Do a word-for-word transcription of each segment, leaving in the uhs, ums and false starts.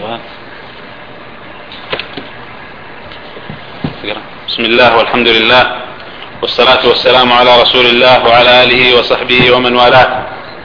السؤال. بسم الله والحمد لله والصلاة والسلام على رسول الله وعلى آله وصحبه ومن والاه.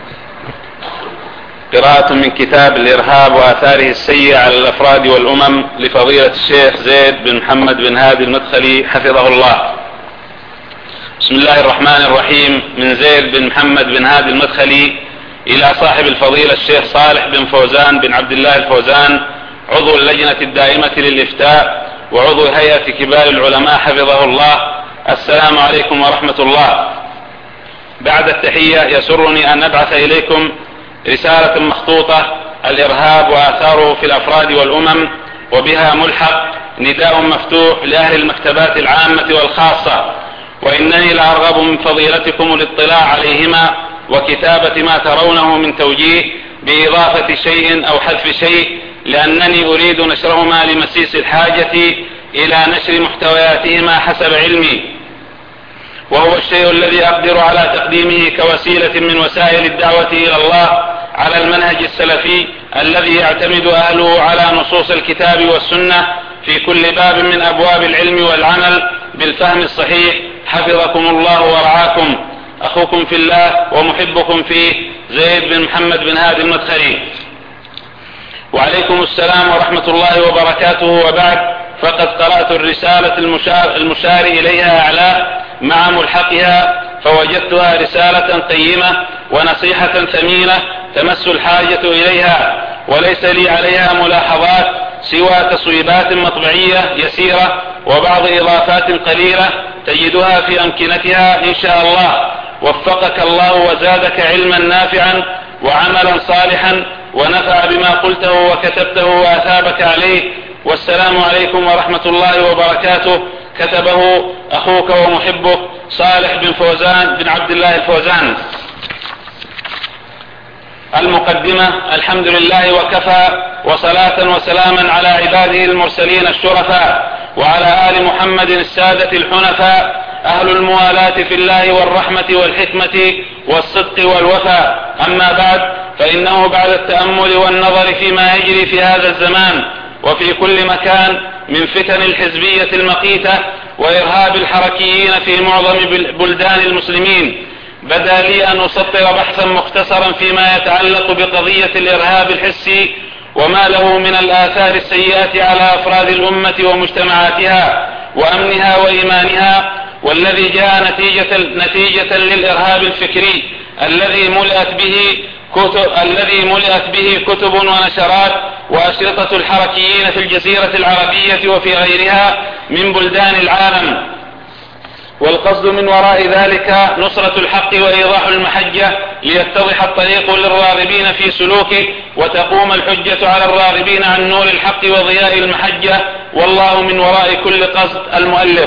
قراءة من كتاب الإرهاب وآثاره السيئة على الأفراد والأمم لفضيلة الشيخ زيد بن محمد بن هادي المدخلي حفظه الله. بسم الله الرحمن الرحيم. من زيد بن محمد بن هادي المدخلي إلى صاحب الفضيلة الشيخ صالح بن فوزان بن عبد الله الفوزان، عضو اللجنة الدائمة للإفتاء وعضو هيئة كبار العلماء حفظه الله. السلام عليكم ورحمة الله. بعد التحية، يسرني أن نبعث إليكم رسالة مخطوطة: الإرهاب وآثاره في الأفراد والأمم، وبها ملحق نداء مفتوح لأهل المكتبات العامة والخاصة، وإنني لأرغب من فضيلتكم الاطلاع عليهما وكتابة ما ترونه من توجيه بإضافة شيء أو حذف شيء، لأنني أريد نشرهما لمسيس الحاجة إلى نشر محتوياتهما حسب علمي، وهو الشيء الذي أقدر على تقديمه كوسيلة من وسائل الدعوة إلى الله على المنهج السلفي الذي يعتمد أهله على نصوص الكتاب والسنة في كل باب من أبواب العلم والعمل بالفهم الصحيح. حفظكم الله ورعاكم. أخوكم في الله ومحبكم فيه، زيد بن محمد بن هادي المدخلي. وعليكم السلام ورحمة الله وبركاته. وبعد، فقد قرأت الرسالة المشار, المشار إليها أعلى مع ملحقها، فوجدتها رسالة قيمة ونصيحة ثمينة تمس الحاجة إليها، وليس لي عليها ملاحظات سوى تصويبات مطبعية يسيرة وبعض إضافات قليلة تجدها في أمكنتها إن شاء الله. وفقك الله وزادك علما نافعا وعملا صالحا، ونفع بما قلته وكتبته وأثابك عليه. والسلام عليكم ورحمة الله وبركاته. كتبه أخوك ومحبك صالح بن فوزان بن عبد الله الفوزان. المقدمة: الحمد لله وكفى، وصلاة وسلاما على عباده المرسلين الشرفاء، وعلى آل محمد السادة الحنفاء، أهل الموالاة في الله والرحمة والحكمة والصدق والوفاء. أما بعد، فإنه بعد التأمل والنظر فيما يجري في هذا الزمان وفي كل مكان من فتن الحزبية المقيتة وإرهاب الحركيين في معظم بلدان المسلمين، بدا لي أن أسطر بحثا مختصرا فيما يتعلق بقضية الإرهاب الحسي وما له من الآثار السيئة على أفراد الأمة ومجتمعاتها وأمنها وإيمانها، والذي جاء نتيجة, نتيجة للإرهاب الفكري الذي ملأت به كتب, الذي ملأت به كتب ونشرات وأشرطة الحركيين في الجزيرة العربية وفي غيرها من بلدان العالم. والقصد من وراء ذلك نصرة الحق وإيضاح المحجة ليتضح الطريق للراغبين في سلوكه، وتقوم الحجة على الراغبين عن نور الحق وضياء المحجة، والله من وراء كل قصد. المؤلف.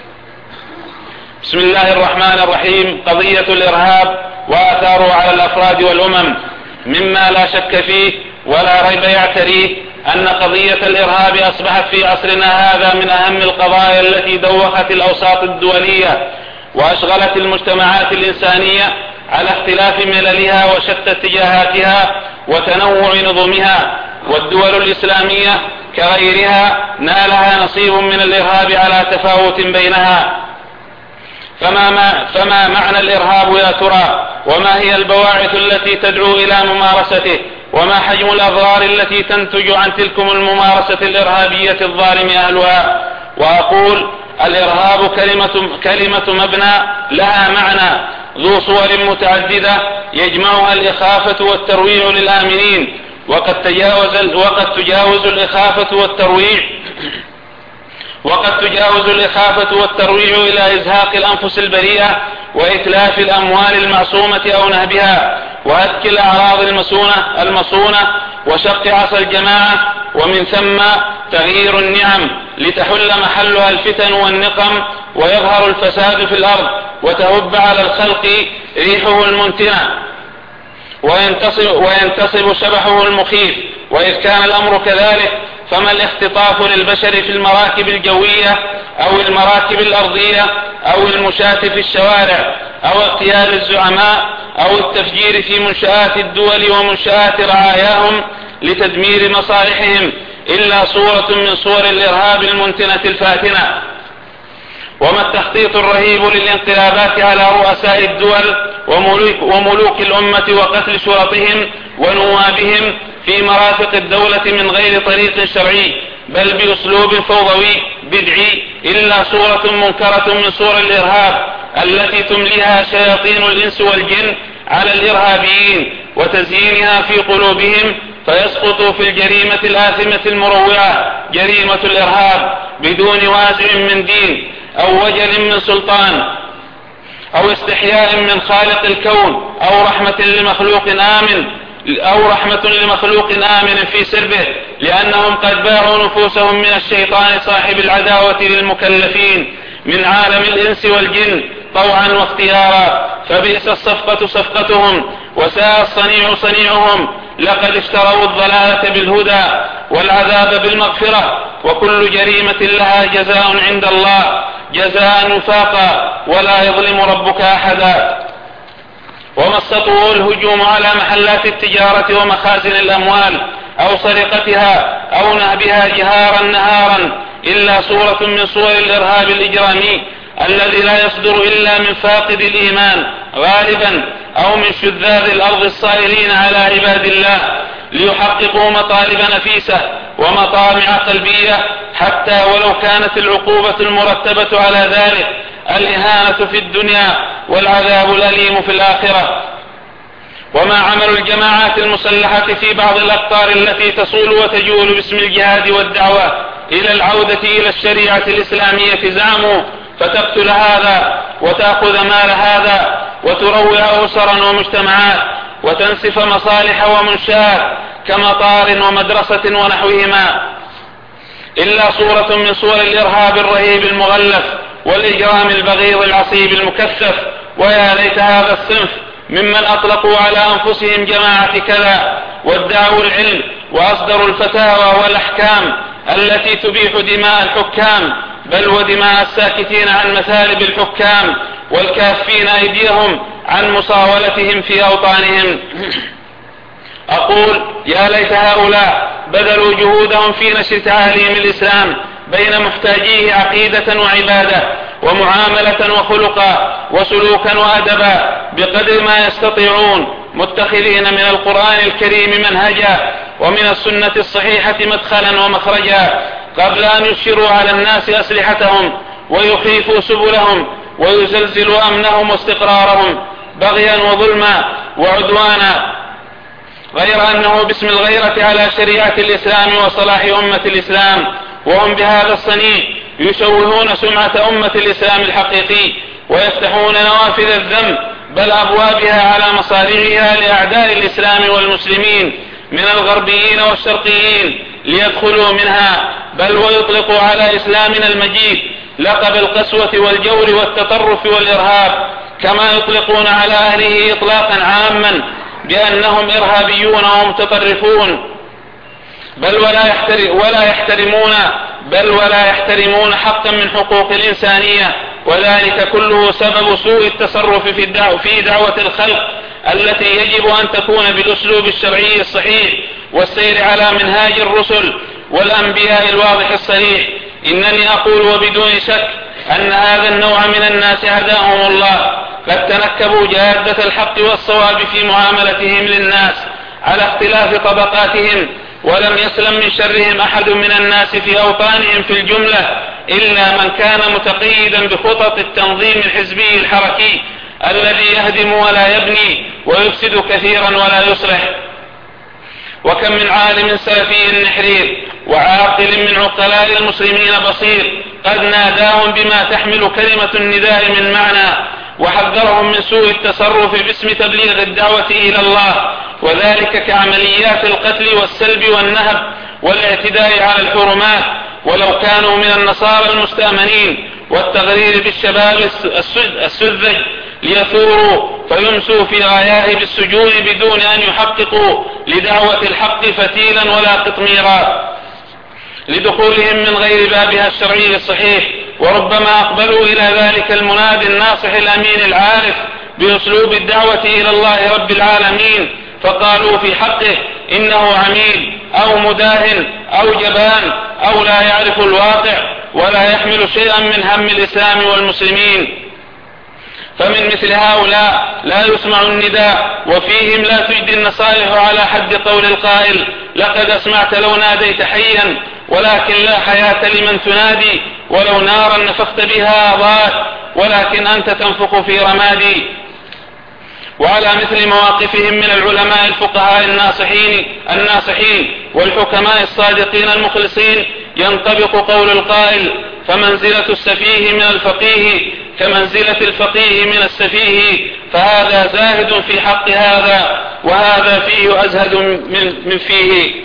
بسم الله الرحمن الرحيم. قضية الإرهاب وآثاره على الأفراد والأمم مما لا شك فيه ولا ريب يعتريه أن قضية الإرهاب أصبحت في عصرنا هذا من أهم القضايا التي دوخت الأوساط الدولية وأشغلت المجتمعات الإنسانية على اختلاف مللها وشتى اتجاهاتها وتنوع نظمها. والدول الإسلامية كغيرها نالها نصيب من الإرهاب على تفاوت بينها. فما, ما فما معنى الإرهاب يا ترى؟ وما هي البواعث التي تدعو إلى ممارسته؟ وما حجم الأضرار التي تنتج عن تلكم الممارسة الإرهابية الظالم أهلها؟ وأقول: الإرهاب كلمة, كلمة مبنى لها معنى ذو صور متعددة يجمعها الإخافة والترويع للآمنين، وقد تجاوز, وقد تجاوز الإخافة والترويع وقد تجاوز الإخافة والترويع إلى إزهاق الأنفس البريئة وإتلاف الأموال المعصومة أو نهبها وهتك الأعراض المصونة, المصونة وشق عصا الجماعة، ومن ثم تغيير النعم لتحل محلها الفتن والنقم ويظهر الفساد في الأرض وتهب على الخلق ريحه المنتنة وينتصب, وينتصب شبحه المخيف. وإذ كان الأمر كذلك، فما الاختطاف للبشر في المراكب الجوية أو المراكب الأرضية أو المشاة في الشوارع أو اغتيال الزعماء أو التفجير في منشآت الدول ومنشآت رعاياهم لتدمير مصالحهم إلا صورة من صور الإرهاب المنتنة الفاتنة. وما التخطيط الرهيب للانقلابات على رؤساء الدول وملوك, وملوك الأمة وقتل شرطهم ونوابهم في مرافق الدولة من غير طريق شرعي بل بأسلوب فوضوي بدعي إلا صورة منكرة من صور الإرهاب التي تمليها شياطين الإنس والجن على الإرهابيين وتزيينها في قلوبهم فيسقطوا في الجريمة الآثمة المروعة جريمة الإرهاب بدون وازع من دين أو وجل من سلطان أو استحياء من خالق الكون أو رحمة لمخلوق آمن أو رحمة لمخلوق آمن في سربه، لأنهم قد باعوا نفوسهم من الشيطان صاحب العداوة للمكلفين من عالم الإنس والجن طوعا واختيارا، فبئس الصفقة صفقتهم وساء الصنيع صنيعهم. لقد اشتروا الضلالة بالهدى والعذاب بالمغفرة، وكل جريمة لها جزاء عند الله جزاء وفاقا ولا يظلم ربك أحدا. وما استطاعوا الهجوم على محلات التجارة ومخازن الأموال أو سرقتها أو نهبها جهارا نهارا إلا صورة من صور الإرهاب الإجرامي الذي لا يصدر إلا من فاقد الإيمان غالبا أو من شذاذ الأرض الصائرين على عباد الله ليحققوا مطالب نفيسة ومطامع قلبية، حتى ولو كانت العقوبة المرتبة على ذلك الإهانة في الدنيا والعذاب الأليم في الآخرة. وما عمل الجماعات المسلحة في بعض الأقطار التي تصول وتجول باسم الجهاد والدعوة إلى العودة إلى الشريعة الإسلامية زعموا فتقتل هذا وتأخذ مال هذا وتروع أسرا ومجتمعات وتنسف مصالح ومنشآت كمطار ومدرسة ونحوهما إلا صورة من صور الإرهاب الرهيب المغلف والإجرام البغيض العصيب المكثف. ويا ليت هذا الصنف ممن أطلقوا على أنفسهم جماعة كذا وادعوا العلم وأصدروا الفتاوى والأحكام التي تبيح دماء الحكام بل ودماء الساكتين عن مثالب الحكام والكافين أيديهم عن مصاولتهم في أوطانهم. أقول يا ليت هؤلاء بذلوا جهودهم في نشر تعاليم الإسلام بين محتاجيه عقيدة وعبادة ومعاملة وخلقا وسلوكا وأدبا بقدر ما يستطيعون، متخذين من القرآن الكريم منهجا ومن السنة الصحيحة مدخلا ومخرجا قبل أن يشروا على الناس أسلحتهم ويخيفوا سبلهم ويزلزلوا أمنهم واستقرارهم بغيا وظلما وعدوانا، غير أنه باسم الغيرة على شريعة الإسلام وصلاح أمة الإسلام وهم بهذا الصنيع يشوهون سمعة أمة الإسلام الحقيقي ويفتحون نوافذ الذنب بل أبوابها على مصاريعها لأعداء الإسلام والمسلمين من الغربيين والشرقيين ليدخلوا منها، بل ويطلقوا على إسلامنا المجيد لقب القسوة والجور والتطرف والإرهاب، كما يطلقون على أهله إطلاقا عاما بأنهم إرهابيون ومتطرفون بل ولا, يحتر ولا يحترمون بل ولا يحترمون حقا من حقوق الإنسانية. وذلك كله سبب سوء التصرف في, الدعو في دعوة الخلق التي يجب أن تكون بالأسلوب الشرعي الصحيح والسير على منهاج الرسل والأنبياء الواضح الصريح. إنني أقول وبدون شك أن هذا النوع من الناس هداهم الله قد تنكبوا جادة الحق والصواب في معاملتهم للناس على اختلاف طبقاتهم، ولم يسلم من شرهم أحد من الناس في أوطانهم في الجملة إلا من كان متقيدا بخطط التنظيم الحزبي الحركي الذي يهدم ولا يبني ويفسد كثيرا ولا يصلح. وكم من عالم سلفي نحرير وعاقل من عقلاء المسلمين بصير قد ناداهم بما تحمل كلمة النداء من معنى وحذرهم من سوء التصرف باسم تبليغ الدعوة إلى الله، وذلك كعمليات القتل والسلب والنهب والاعتداء على الحرمات، ولو كانوا من النصارى المستأمنين والتغرير بالشباب السذج ليثوروا فيمسوا في غياهب السجون بدون أن يحققوا لدعوة الحق فتيلا ولا قطميرا لدخولهم من غير بابها الشرعي الصحيح. وربما أقبلوا إلى ذلك المنادي الناصح الأمين العارف بأسلوب الدعوة إلى الله رب العالمين فقالوا في حقه إنه عميل أو مداهن أو جبان أو لا يعرف الواقع ولا يحمل شيئا من هم الإسلام والمسلمين. فمن مثل هؤلاء لا يسمع النداء، وفيهم لا تجدي النصائح على حد قول القائل: لقد أسمعت لو ناديت حيا، ولكن لا حياة لمن تنادي، ولو نارا نفخت بها أضاءت، ولكن أنت تنفخ في رمادي. وعلى مثل مواقفهم من العلماء الفقهاء الناصحين الناصحين والحكماء الصادقين المخلصين ينطبق قول القائل: فمنزلة السفيه من الفقيه كمنزلة الفقيه من السفيه، فهذا زاهد في حق هذا، وهذا فيه أزهد من, من فيه.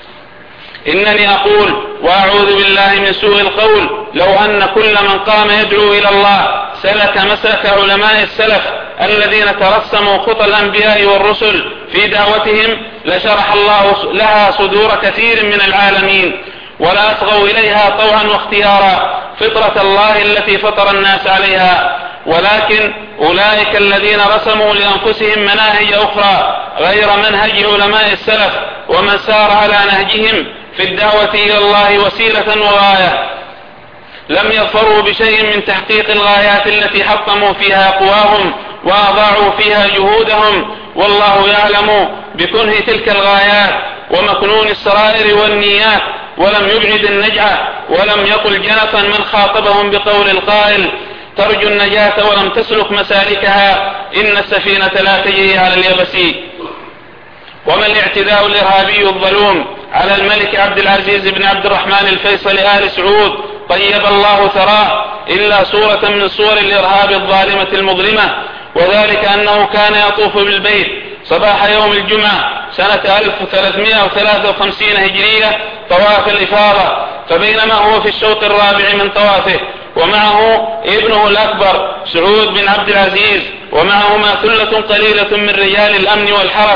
إنني أقول وأعوذ بالله من سوء القول: لو أن كل من قام يدعو إلى الله سلك مسلك علماء السلف الذين ترسموا خطى الأنبياء والرسل في دعوتهم لشرح الله لها صدور كثير من العالمين، ولا أصغوا إليها طوعا واختيارا فطرة الله التي فطر الناس عليها. ولكن أولئك الذين رسموا لأنفسهم مناهج أخرى غير منهج علماء السلف، ومن سار على نهجهم في الدعوة إلى الله وسيلة وغاية، لم يظفروا بشيء من تحقيق الغايات التي حطموا فيها قواهم وأضاعوا فيها جهودهم، والله يعلم بكنه تلك الغايات ومكنون السرائر والنيات، ولم يبعد النجعة ولم يقل جنفا من خاطبهم بقول القائل: ترجو النجاة ولم تسلك مسالكها، إن السفينة لا تجري على اليبس. وما الاعتداء الإرهابي الظلوم على الملك عبد العزيز بن عبد الرحمن الفيصل آل سعود طيب الله ثراه إلا صورة من صور الإرهاب الظالمة المظلمة، وذلك أنه كان يطوف بالبيت صباح يوم الجمعة سنة ألف وثلاثمائة وثلاثة وخمسين هجرية طواف الإفاضة، فبينما هو في الشوط الرابع من طوافه ومعه ابنه الأكبر سعود بن عبد العزيز، ومعهما ثلة قليلة من رجال الأمن والحرس،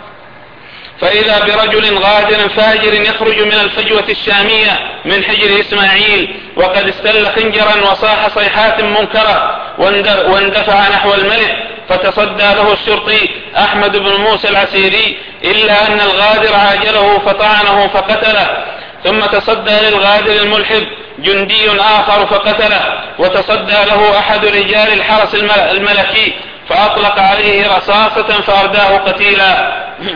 فإذا برجل غادر فاجر يخرج من الفجوة الشامية من حجر إسماعيل وقد استل خنجرا وصاح صيحات منكرة واندفع نحو الملك، فتصدى له الشرطي أحمد بن موسى العسيري، إلا أن الغادر عاجله فطعنه فقتله، ثم تصدى للغادر الملحد جندي آخر فقتله، وتصدى له أحد رجال الحرس الملكي فأطلق عليه رصاصة فأرداه قتيلا.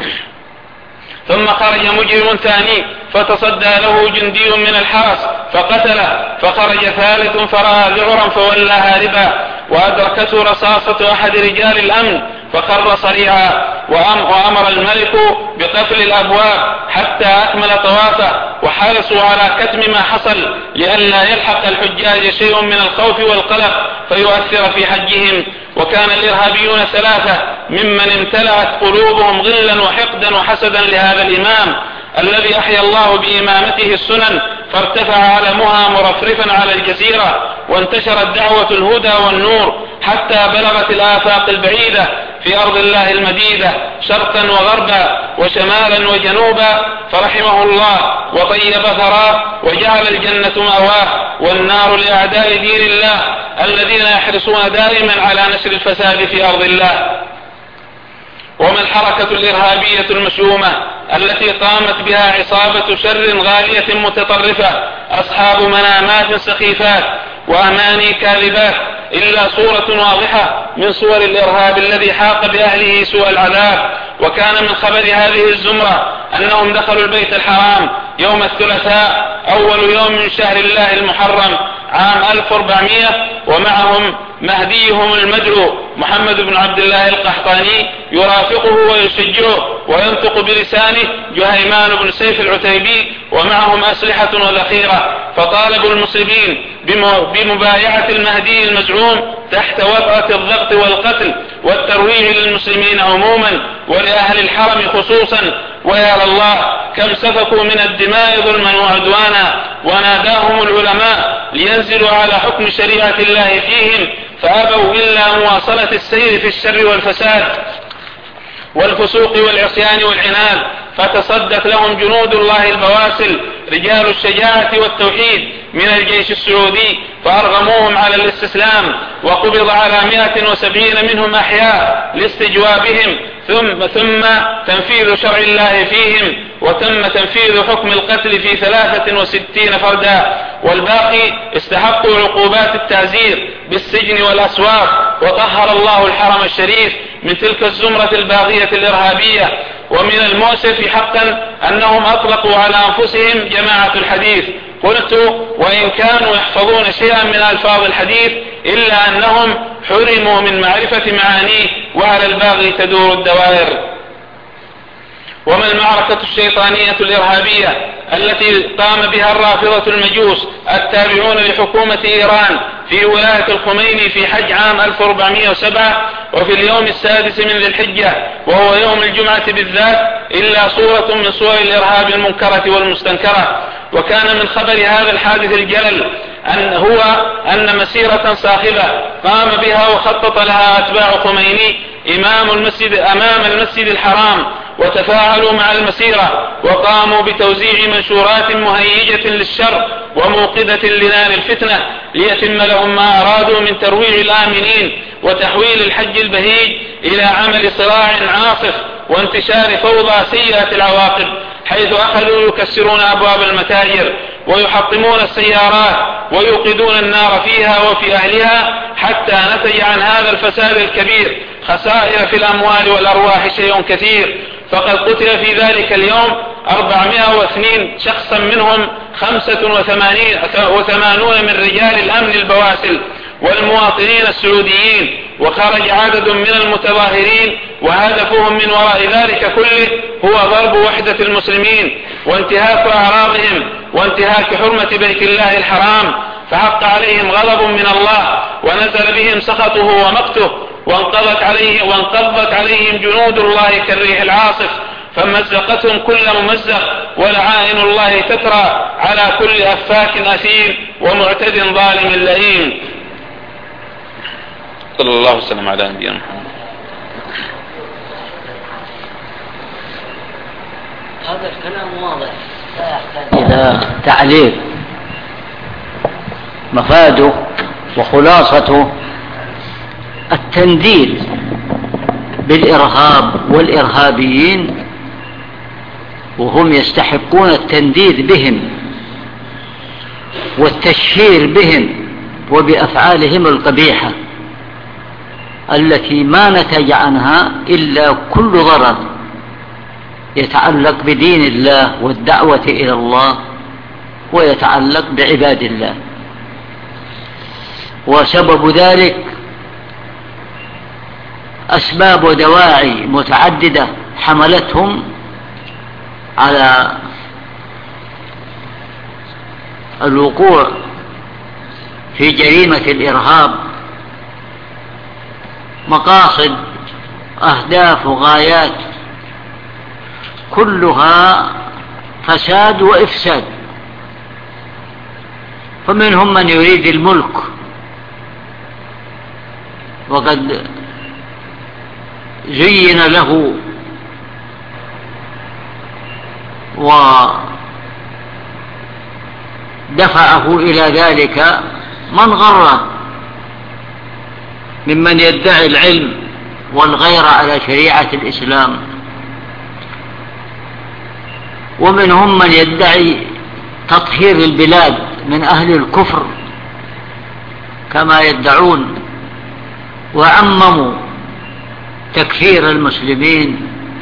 ثم خرج مجرم ثاني فتصدى له جندي من الحرس فقتله، فخرج ثالث فرأى ذعرا فولى هاربا، وأدركته رصاصة أحد رجال الأمن فخر صريعا، وأمر الملك بقفل الأبواب حتى أكمل طوافه، وحرصوا على كتم ما حصل لئلا يلحق الحجاج شيء من الخوف والقلق فيؤثر في حجهم. وكان الإرهابيون ثلاثة ممن امتلأت قلوبهم غلا وحقدا وحسدا لهذا الإمام الذي أحيا الله بإمامته السنن، فارتفع علمها مرفرفا على الجزيرة، وانتشرت دعوة الهدى والنور حتى بلغت الآفاق البعيدة في أرض الله المديدة شرقا وغربا وشمالا وجنوبا، فرحمه الله وطيب ثراه وجعل الجنة مأواه والنار لأعداء دين الله الذين يحرصون دائما على نشر الفساد في أرض الله. وما الحركة الإرهابية المشؤومة التي قامت بها عصابة شر غالية متطرفة أصحاب منامات سخيفات وأماني كاذبات إلا صورة واضحة من صور الإرهاب الذي حاق بأهله سوء العذاب. وكان من خبر هذه الزمرة أنهم دخلوا البيت الحرام يوم الثلاثاء أول يوم من شهر الله المحرم عام ألف وأربعمائة، ومعهم مهديهم المدعو محمد بن عبد الله القحطاني يرافقه ويشجعه وينطق بلسانه جهيمان بن سيف العتيبي، ومعهم أسلحة وذخيرة، فطالبوا المسلمين بمبايعة المهدي المزعوم تحت وطأة الضغط والقتل والترويع للمسلمين عموما ولأهل الحرم خصوصا. ويا الله كم سفكوا من الدماء ظلما وعدوانا، وناداهم العلماء لينزلوا على حكم شريعة الله فيهم فأبوا إلا مواصلة السير في الشر والفساد والفسوق والعصيان والعناد، فتصدت لهم جنود الله البواسل رجال الشجاعة والتوحيد من الجيش السعودي فأرغموهم على الاستسلام، وقبض على مائة وسبعين منهم أحياء لاستجوابهم، ثم, ثم تنفيذ شرع الله فيهم، وتم تنفيذ حكم القتل في ثلاثة وستين فردا، والباقي استحقوا عقوبات التعزير بالسجن والأسواق. وطهر الله الحرم الشريف من تلك الزمرة الباغية الإرهابية. ومن المؤسف حقا أنهم أطلقوا على أنفسهم جماعة الحديث. قلت وإن كانوا يحفظون شيئا من ألفاظ الحديث إلا أنهم حرموا من معرفة معانيه، وعلى الباغي تدور الدوائر. وما المعركة الشيطانية الإرهابية التي قام بها الرافضة المجوس التابعون لحكومة إيران في ولاية الخميني في حج عام ألف وأربعمائة وسبعة وفي اليوم السادس من ذي الحجة، وهو يوم الجمعة بالذات، إلا صورة من صور الإرهاب المنكرة والمستنكرة. وكان من خبر هذا الحادث الجلل أن هو أن مسيرة صاخبة قام بها وخطط لها أتباع خميني إمام المسجد أمام المسجد الحرام، وتفاعلوا مع المسيرة وقاموا بتوزيع منشورات مهيجة للشر وموقدة لنار الفتنة ليتم لهم ما أرادوا من ترويع الآمنين وتحويل الحج البهيج إلى عمل صراع عاصف وانتشار فوضى سيئة العواقب، حيث أخذوا يكسرون أبواب المتاجر ويحطمون السيارات ويوقدون النار فيها وفي أهلها، حتى نتج عن هذا الفساد الكبير خسائر في الأموال والأرواح شيء كثير. فقد قتل في ذلك اليوم أربعمائة واثنين شخصا، منهم خمسة وثمانون من رجال الأمن البواسل والمواطنين السعوديين، وخرج عدد من المتظاهرين وهدفهم من وراء ذلك كله هو ضرب وحدة المسلمين وانتهاك أعراضهم وانتهاك حرمة بيت الله الحرام. فحق عليهم غضب من الله ونزل بهم سخطه ومقته، وانقضت عليه وانقضت عليهم جنود الله كالريح العاصف، فمزقتهم كل ممزق، ولعائن الله تترى على كل أفاك أثيم ومعتد ظالم لئيم. صلى الله وسلم على نبينا محمد. هذا الكلام واضح لا يحتاج إلى تعليق. مفاده وخلاصته التنديد بالإرهاب والإرهابيين، وهم يستحقون التنديد بهم والتشهير بهم وبأفعالهم القبيحة التي ما نتج عنها إلا كل ضرر يتعلق بدين الله والدعوة إلى الله ويتعلق بعباد الله. وسبب ذلك أسباب ودواعي متعددة حملتهم على الوقوع في جريمة الإرهاب، مقاصد، أهداف وغايات كلها فساد وإفساد. فمنهم من يريد الملك، وقد زين له ودفعه إلى ذلك من غره ممن يدعي العلم والغير على شريعة الإسلام، ومنهم من يدعي تطهير البلاد من أهل الكفر كما يدعون، وعمموا تكفير المسلمين.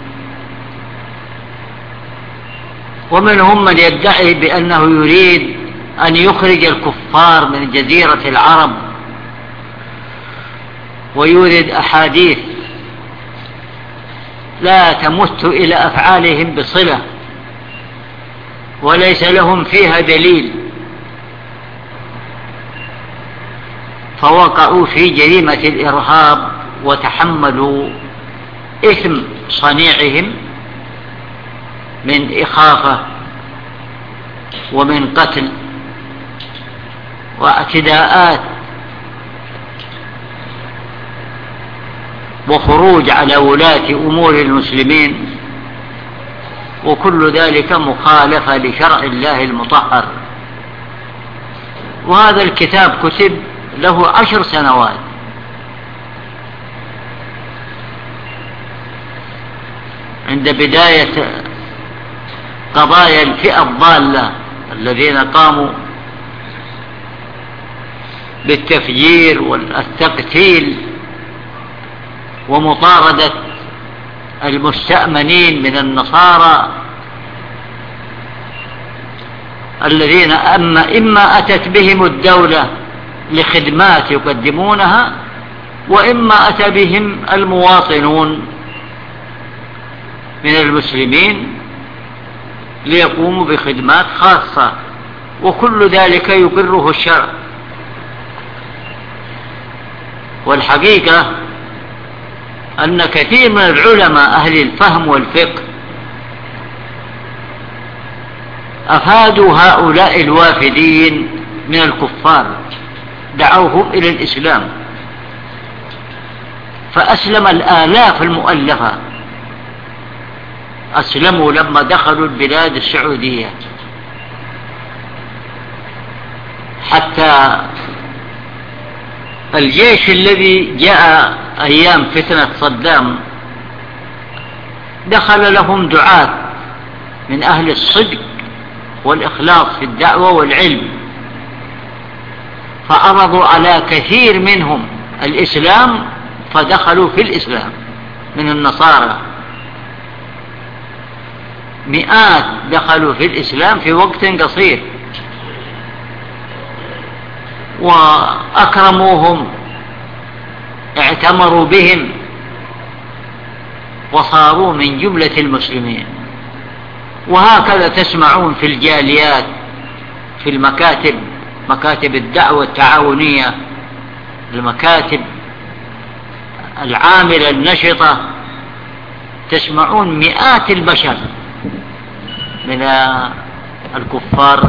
ومنهم من يدعي بأنه يريد أن يخرج الكفار من جزيرة العرب، ويورد أحاديث لا تمت إلى أفعالهم بصلة وليس لهم فيها دليل، فوقعوا في جريمة الإرهاب وتحملوا إثم صنيعهم من إخافة ومن قتل واعتداءات وخروج على ولاة أمور المسلمين، وكل ذلك مخالفة لشرع الله المطهر. وهذا الكتاب كتب له عشر سنوات، عند بداية قضايا الفئة الضالة الذين قاموا بالتفجير والتقتيل ومطاردة المستأمنين من النصارى الذين أما إما أتت بهم الدولة لخدمات يقدمونها، وإما أتى بهم المواطنون من المسلمين ليقوموا بخدمات خاصة، وكل ذلك يقره الشرع. والحقيقة أن كثير من العلماء أهل الفهم والفقه أفادوا هؤلاء الوافدين من الكفار، دعوهم إلى الإسلام، فأسلم الآلاف المؤلفة، أسلموا لما دخلوا البلاد السعودية، حتى الجيش الذي جاء أيام فتنة صدام دخل لهم دعاة من أهل الصدق والإخلاص في الدعوة والعلم، فعرضوا على كثير منهم الإسلام فدخلوا في الإسلام من النصارى، مئات دخلوا في الإسلام في وقت قصير، وأكرموهم، اعتمروا بهم، وصاروا من جملة المسلمين. وهكذا تسمعون في الجاليات، في المكاتب، مكاتب الدعوة التعاونية، المكاتب العاملة النشطة، تسمعون مئات البشر من الكفار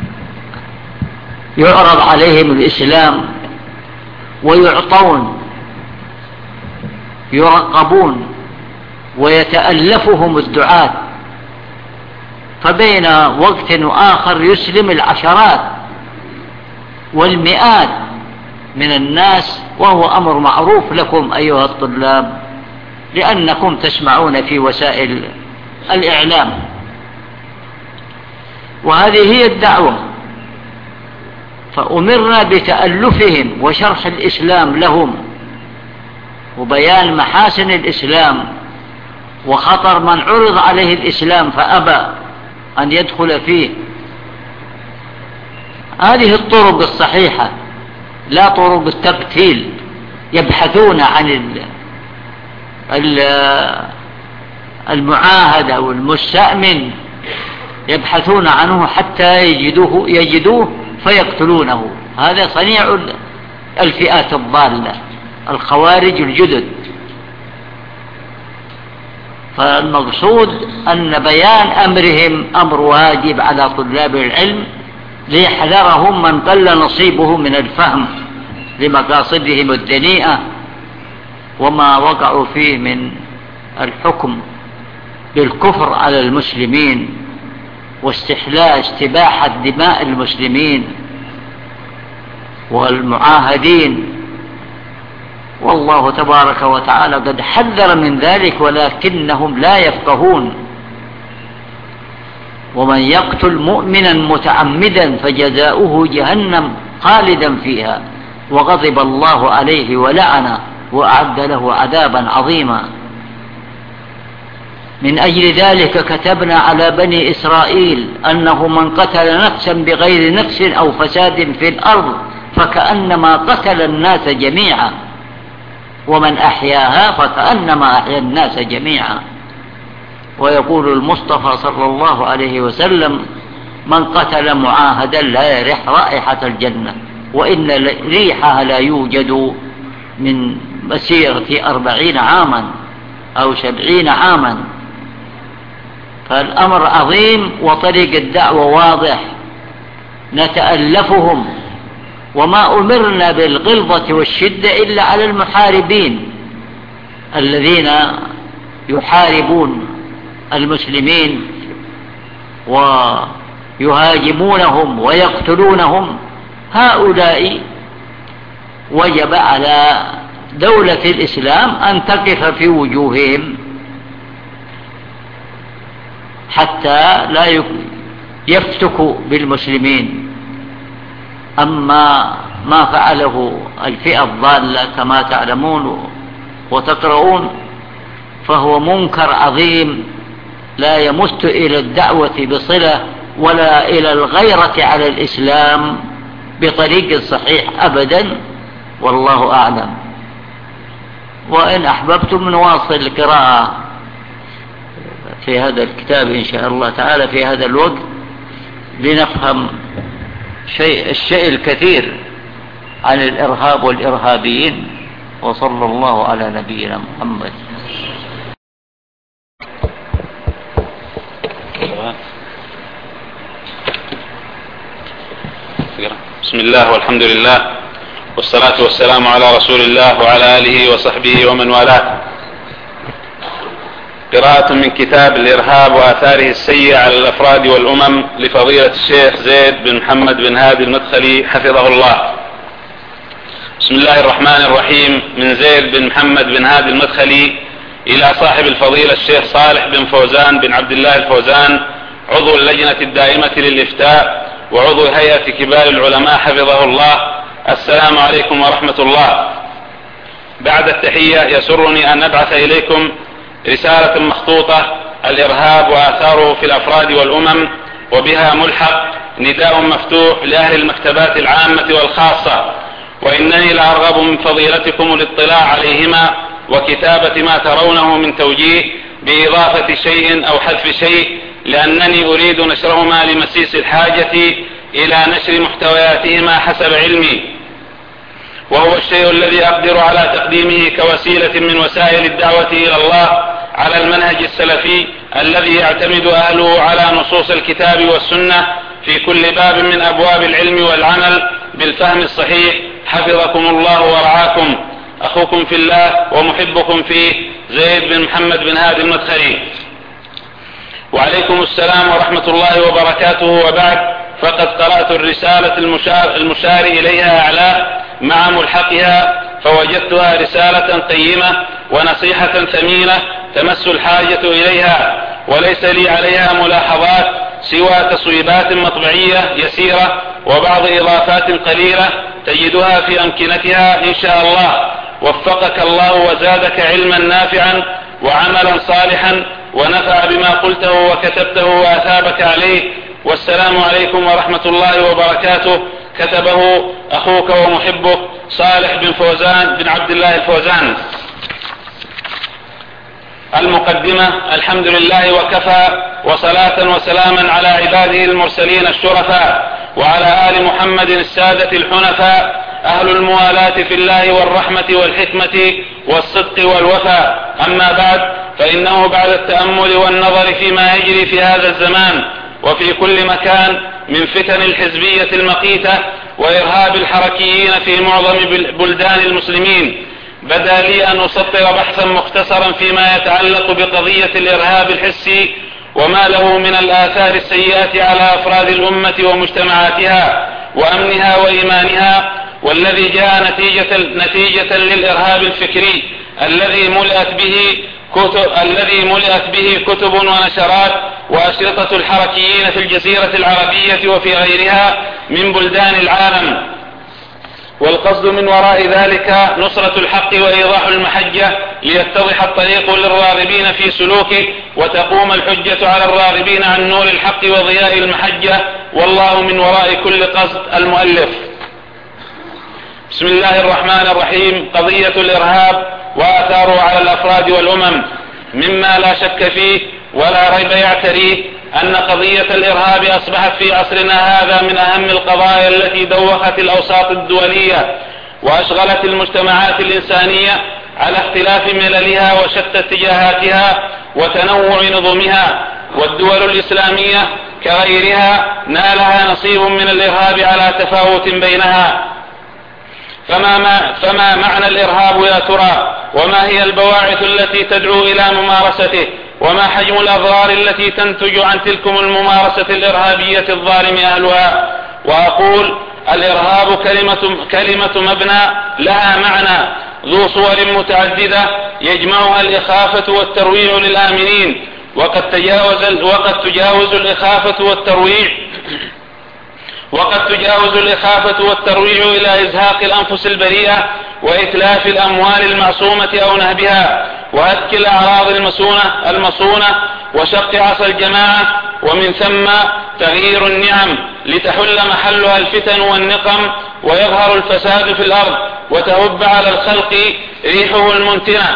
يعرض عليهم الإسلام ويعطون، يرقبون، ويتألفهم الدعاة، فبين وقت وآخر يسلم العشرات والمئات من الناس، وهو أمر معروف لكم أيها الطلاب لأنكم تسمعون في وسائل الإعلام. وهذه هي الدعوة، فأمرنا بتألفهم وشرح الإسلام لهم وبيان محاسن الإسلام وخطر من عرض عليه الإسلام فأبى أن يدخل فيه. هذه الطرق الصحيحة، لا طرق التقتيل. يبحثون عن المعاهد أو المستأمن، يبحثون عنه حتى يجدوه, يجدوه فيقتلونه. هذا صنيع الفئات الضالة الخوارج الجدد. فالمقصود أن بيان أمرهم أمر واجب على طلاب العلم ليحذرهم من قل نصيبه من الفهم لمقاصدهم الدنيئة وما وقعوا فيه من الحكم بالكفر على المسلمين واستحلال استباحة دماء المسلمين والمعاهدين. والله تبارك وتعالى قد حذر من ذلك ولكنهم لا يفقهون. ومن يقتل مؤمنا متعمدا فجزاؤه جهنم خالدا فيها وغضب الله عليه ولعنه وأعد له عذابا عظيما. من أجل ذلك كتبنا على بني إسرائيل أنه من قتل نفسا بغير نفس أو فساد في الأرض فكأنما قتل الناس جميعا ومن أحياها فكأنما أحيا الناس جميعا. ويقول المصطفى صلى الله عليه وسلم من قتل معاهدا لا يرح رائحة الجنة وإن ريحها لا يوجد من مسيرة أربعين عاما أو سبعين عاما. فالأمر عظيم وطريق الدعوة واضح، نتألفهم. وما أمرنا بالغلظة والشدة إلا على المحاربين الذين يحاربون المسلمين ويهاجمونهم ويقتلونهم. هؤلاء وجب على دولة الإسلام أن تقف في وجوههم حتى لا يفتك بالمسلمين. أما ما فعله الفئة الضالة كما تعلمون وتقرؤون فهو منكر عظيم لا يمت إلى الدعوة بصلة ولا إلى الغيرة على الإسلام بطريق صحيح أبدا، والله أعلم. وإن أحببتم نواصل القراءة في هذا الكتاب إن شاء الله تعالى في هذا الوقت لنفهم شيء الشيء الكثير عن الإرهاب والإرهابيين. وصلى الله على نبينا محمد. بسم الله والحمد لله والصلاة والسلام على رسول الله وعلى آله وصحبه ومن والاه. قراءة من كتاب الإرهاب وآثاره السيئة على الأفراد والأمم لفضيلة الشيخ زيد بن محمد بن هادي المدخلي حفظه الله. بسم الله الرحمن الرحيم. من زيد بن محمد بن هادي المدخلي إلى صاحب الفضيلة الشيخ صالح بن فوزان بن عبد الله الفوزان عضو اللجنة الدائمة للإفتاء وعضو هيئة كبار العلماء حفظه الله. السلام عليكم ورحمة الله. بعد التحية يسرني أن نبعث إليكم رسالة مخطوطة الإرهاب وآثاره في الأفراد والأمم، وبها ملحق نداء مفتوح لأهل المكتبات العامة والخاصة، وإنني لأرغب من فضيلتكم الاطلاع عليهما وكتابة ما ترونه من توجيه بإضافة شيء أو حذف شيء، لأنني أريد نشرهما لمسيس الحاجة إلى نشر محتوياتهما حسب علمي، وهو الشيء الذي أقدر على تقديمه كوسيلة من وسائل الدعوة إلى الله على المنهج السلفي الذي يعتمد أهله على نصوص الكتاب والسنة في كل باب من أبواب العلم والعمل بالفهم الصحيح. حفظكم الله ورعاكم. أخوكم في الله ومحبكم فيه زيد بن محمد بن هادي المدخلي. وعليكم السلام ورحمة الله وبركاته. وبعد، فقد قرأت الرسالة المشار, المشار إليها أعلى مع ملحقها، فوجدتها رسالة قيمة ونصيحة ثمينة تمس الحاجة إليها، وليس لي عليها ملاحظات سوى تصويبات مطبعية يسيرة وبعض إضافات قليلة تجدها في أمكنتها إن شاء الله. وفقك الله وزادك علما نافعا وعملا صالحا ونفع بما قلته وكتبته وأثابك عليه. والسلام عليكم ورحمة الله وبركاته. كتبه أخوك ومحبك صالح بن فوزان بن عبد الله الفوزان. المقدمة. الحمد لله وكفى، وصلاة وسلاما على عباده المرسلين الشرفاء، وعلى آل محمد السادة الحنفاء أهل الموالاة في الله والرحمة والحكمة والصدق والوفاء. أما بعد، فإنه بعد التأمل والنظر فيما يجري في هذا الزمان وفي كل مكان من فتن الحزبية المقيتة وإرهاب الحركيين في معظم بلدان المسلمين، بدا لي أن أسطر بحثا مختصرا فيما يتعلق بقضية الإرهاب الحسي وما له من الآثار السيئة على أفراد الأمة ومجتمعاتها وأمنها وإيمانها، والذي جاء نتيجة, نتيجة للإرهاب الفكري الذي ملأت به كتب, الذي ملأت به كتب ونشرات وأشرطة الحركيين في الجزيرة العربية وفي غيرها من بلدان العالم. والقصد من وراء ذلك نصرة الحق وإيضاح المحجة ليتضح الطريق للراغبين في سلوكه وتقوم الحجة على الراغبين عن نور الحق وضياء المحجة، والله من وراء كل قصد المؤلف. بسم الله الرحمن الرحيم. قضية الإرهاب وآثاره على الأفراد والأمم مما لا شك فيه ولا ريب يعتريه أن قضية الإرهاب أصبحت في عصرنا هذا من أهم القضايا التي دوخت الأوساط الدولية وأشغلت المجتمعات الإنسانية على اختلاف مللها وشتى اتجاهاتها وتنوع نظمها، والدول الإسلامية كغيرها نالها نصيب من الإرهاب على تفاوت بينها. فما, ما فما معنى الإرهاب يا ترى؟ وما هي البواعث التي تدعو إلى ممارسته؟ وما حجم الأضرار التي تنتج عن تلكم الممارسة الإرهابية الظالم أهلها؟ وأقول الإرهاب كلمة, كلمة مبنى لها معنى ذو صور متعددة يجمعها الإخافة والترويع للآمنين وقد تجاوز وقد تجاوز الإخافة والترويع وقد تجاوز الإخافة والترويع إلى إزهاق الأنفس البريئة وإتلاف الأموال المعصومة أو نهبها وهتك الأعراض المصونة المصونة وشق عصا الجماعة، ومن ثم تغيير النعم لتحل محلها الفتن والنقم ويظهر الفساد في الأرض وتهب على الخلق ريحه المنتنة